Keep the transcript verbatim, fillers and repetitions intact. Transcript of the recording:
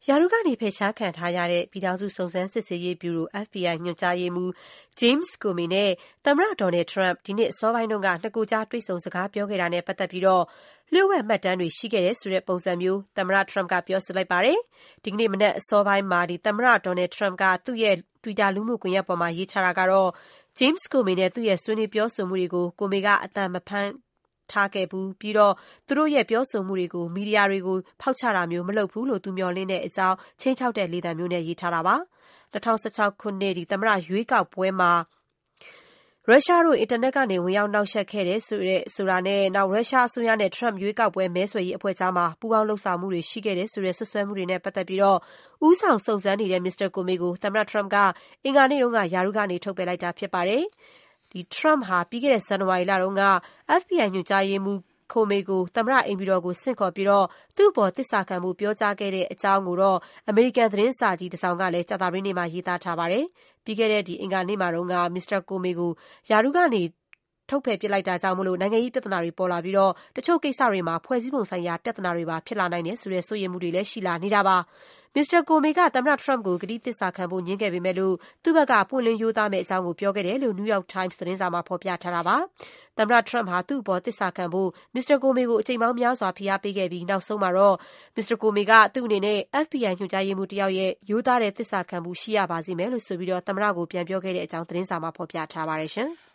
ရာထူးကနေဖယ်ရှားခံထားရတဲ့ပြည်ထောင်စုစုံစမ်းစစ်ဆေးရေးဗျူရို F B I ညွှန်ကြားရေးမှူး James Comey နဲ့သမ္မတ Donald Trump ဒီနှစ်အစောပိုင်းတုန်းကနှစ်ကိုယ်ကြားတွေ့ဆုံစကားပြောခဲ့တာနဲ့ပတ်သက်ပြီးလျှို့ဝှက်မှတ်တမ်းတွေရှိခဲ့တယ်ဆိုတဲ့ပုံစံမျိုးသမ္မတ Trump ကပြောဆိုလိုက်ပါတယ်။ ဒီကနေ့မနက်အစောပိုင်းမှာသမ္မတ Donald Trump ကသူ့ရဲ့ Twitter လူမှုကွန်ရက်ပေါ်မှာရေးထားတာကတော့ James Comey နဲ့သူ့ရဲ့ဆွေးနွေးပြောဆိုမှုတွေကို Comey ကအသံမဖမ်းထားခဲ့ဘူး၊ ပြီးတော့သူတို့ရဲ့ပြောဆိုမှုတွေကို မီဒီယာတွေကိုဖောက်ချတာမျိုးမလုပ်ဘူးလို့သူမျှော်လင့်တဲ့အကြောင်းခြိမ်းခြောက်တဲ့လေသံမျိုးနဲ့ရေးထားတာပါ။ ၂၀၁၆ ခုနှစ်သမ္မတရွေးကောက်ပွဲမှာရုရှားတို့အင်တာနက်ကနေဝင်ရောက်နှောင့်ယှက်ခဲ့တယ်ဆိုတာနဲ့ရုရှားအစိုးရနဲ့ Trump ရွေးကောက်ပွဲမဲဆွယ်ရေးအဖွဲ့ကြားပူးပေါင်းလုပ်ဆောင်မှုတွေရှိခဲ့တယ်ဆိုတဲ့စွပ်စွဲမှုတွေနဲ့ပတ်သက်ပြီးဦးဆောင်စုံစမ်းနေတဲ့ မစ္စတာ Comey ကိုသမ္မတ Trump ကအင်္ဂါနေ့တုန်းကရာထူးကနေထုတ်ပယ်လိုက်တာဖြစ်ပါတယ်။ Trump ဟာပြီးခဲ့တဲ့ဇန်နဝါရီလတုန်းက F B I ညွှန်ကြားရေးမှူး Comey ကိုသမ္မတအိမ်ဖြူတော်ကိုဆင့်ခေါ်ပြီးသူ့အပေါ်သစ္စာခံဖို့ပြောကြားခဲ့တဲ့အကြောင်းကိုတော့အမေရိကန်သတင်းစာကြီးတစောင်ကလည်းကြာသပတေးနေ့မှာရေးသားထားပါတယ်။ ပြီးခဲ့တဲ့အင်္ဂါနေ့မှာတုန်းက မစ္စတာ Comey ကိုရာထူးကနေထုတ်ပယ်ပစ်လိုက်တာကြောင့်နိုင်ငံရေးပြဿနာတွေပေါ်လာပြီးတချို့ကိစ္စတွေမှာဖွဲ့စည်းပုံဆိုင်ရာပြဿနာတွေပါဖြစ်လာနိုင်တယ်ဆိုတဲ့စိုးရိမ်မှုတွေလည်းရှိလာနေတာပါ။ မစ္စတာ Comey ကသမ္မတ Trump ကိုကတိသစ္စာခံဖို့ငြင်းခဲ့ပေမဲ့သူ့ဘက်ကပွင့်လင်းရိုးသားမယ့်အကြောင်းပြောခဲ့တယ်လို့ New York Times သတင်းစာမှာဖော်ပြထားတာပါ။ သမ္မတ Trump ဟာသူ့အပေါ်သစ္စာခံဖို့မစ္စတာ Comey ကိုအကြိမ်ပေါင်းများစွာဖိအားပေးခဲ့ပြီးနောက်ဆုံးမှာတော့ မစ္စတာ Comey ကသူ့အနေနဲ့ F B I ညွှန်ကြားရေးမှူးတယောက်ရဲ့ရိုးသားတဲ့သစ္စာခံမှုရှိရပါစေမယ်လို့ဆိုပြီးသမ္မတကိုပြန်ပြောခဲ့တဲ့အကြောင်းသတင်းစာမှာဖော်ပြထားပါတယ်။